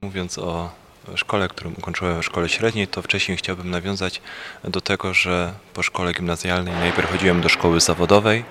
Mówiąc o szkole, którą ukończyłem w szkole średniej, to wcześniej chciałbym nawiązać do tego, że po szkole gimnazjalnej najpierw chodziłem do szkoły zawodowej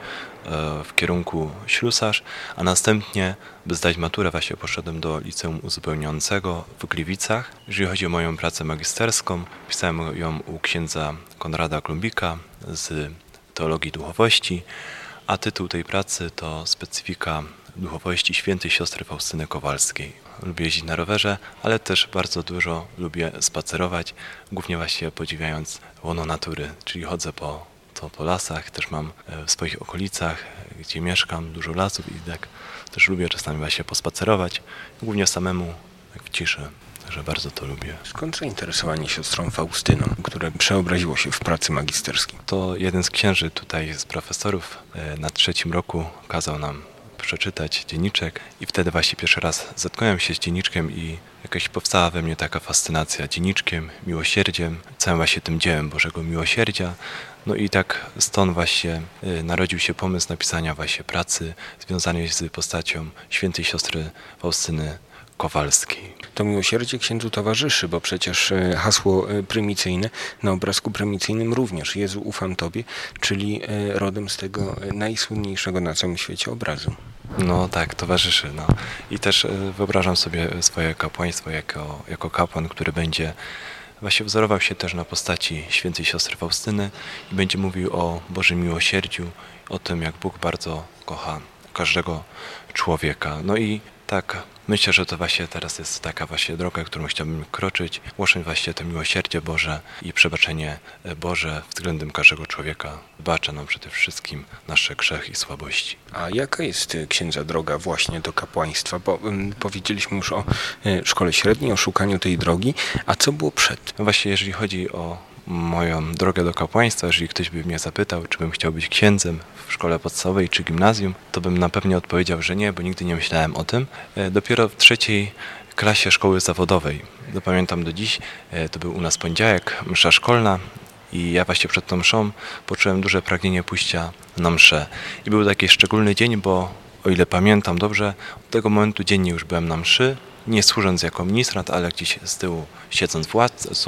w kierunku ślusarz, a następnie, by zdać maturę, właśnie poszedłem do liceum uzupełniającego w Gliwicach. Jeżeli chodzi o moją pracę magisterską, pisałem ją u księdza Konrada Klumbika z teologii duchowości, a tytuł tej pracy to Specyfika duchowości świętej siostry Faustyny Kowalskiej. Lubię jeździć na rowerze, ale też bardzo dużo lubię spacerować, głównie właśnie podziwiając łono natury, czyli chodzę po lasach, też mam w swoich okolicach, gdzie mieszkam, dużo lasów i tak też lubię czasami właśnie pospacerować, głównie samemu, jak w ciszy. Także bardzo to lubię. Skąd zainteresowanie siostrą Faustyną, które przeobraziło się w pracy magisterskiej? To jeden z księży tutaj, z profesorów, na 3. roku kazał nam przeczytać dzienniczek i wtedy właśnie pierwszy raz zetknąłem się z dzienniczkiem i jakaś powstała we mnie taka fascynacja dzienniczkiem, miłosierdziem, całym właśnie tym dziełem Bożego Miłosierdzia. No i tak stąd właśnie narodził się pomysł napisania właśnie pracy związanej z postacią świętej siostry Faustyny Kowalskiej. To miłosierdzie księdzu towarzyszy, bo przecież hasło prymicyjne na obrazku prymicyjnym również Jezu ufam Tobie, czyli rodem z tego najsłynniejszego na całym świecie obrazu. No tak, towarzyszy. No. I też wyobrażam sobie swoje kapłaństwo jako kapłan, który będzie właśnie wzorował się też na postaci świętej siostry Faustyny i będzie mówił o Bożym miłosierdziu, o tym, jak Bóg bardzo kocha każdego człowieka. No i tak, myślę, że to właśnie teraz jest taka właśnie droga, którą chciałbym kroczyć, głosić właśnie to miłosierdzie Boże i przebaczenie Boże względem każdego człowieka. Wybacza nam przede wszystkim nasze grzechy i słabości. A jaka jest księdza droga właśnie do kapłaństwa? Bo powiedzieliśmy już o szkole średniej, o szukaniu tej drogi, a co było przed? No właśnie, jeżeli chodzi o moją drogę do kapłaństwa, jeżeli ktoś by mnie zapytał, czy bym chciał być księdzem w szkole podstawowej czy gimnazjum, to bym na pewno odpowiedział, że nie, bo nigdy nie myślałem o tym. Dopiero w 3. klasie szkoły zawodowej, pamiętam do dziś, to był u nas poniedziałek, msza szkolna i ja właśnie przed tą mszą poczułem duże pragnienie pójścia na mszę. I był taki szczególny dzień, bo o ile pamiętam dobrze, od tego momentu dziennie już byłem na mszy, nie służąc jako ministrant, ale gdzieś z tyłu siedząc w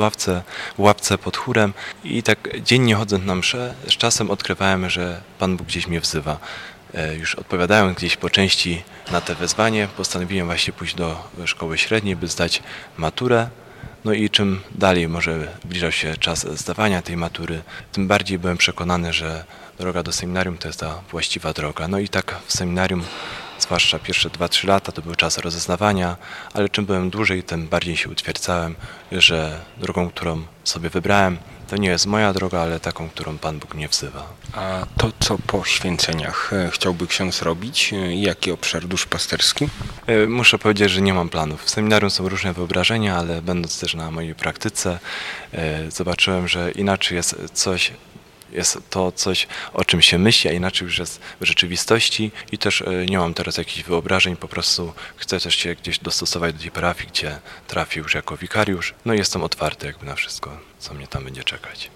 ławce pod chórem i tak dziennie chodząc na mszę, z czasem odkrywałem, że Pan Bóg gdzieś mnie wzywa. Już odpowiadając gdzieś po części na te wezwanie, postanowiłem właśnie pójść do szkoły średniej, by zdać maturę. No i czym dalej może zbliżał się czas zdawania tej matury, tym bardziej byłem przekonany, że droga do seminarium to jest ta właściwa droga. No i tak w seminarium, zwłaszcza pierwsze 2-3 lata, to był czas rozeznawania, ale czym byłem dłużej, tym bardziej się utwierdzałem, że drogą, którą sobie wybrałem, to nie jest moja droga, ale taką, którą Pan Bóg mnie wzywa. A to, co po święceniach chciałby ksiądz robić? Jaki obszar duszpasterski? Muszę powiedzieć, że nie mam planów. W seminarium są różne wyobrażenia, ale będąc też na mojej praktyce, zobaczyłem, że inaczej jest to coś, o czym się myśli, a inaczej już jest w rzeczywistości i też nie mam teraz jakichś wyobrażeń, po prostu chcę też się gdzieś dostosować do tej parafii, gdzie trafię już jako wikariusz, no i jestem otwarty jakby na wszystko, co mnie tam będzie czekać.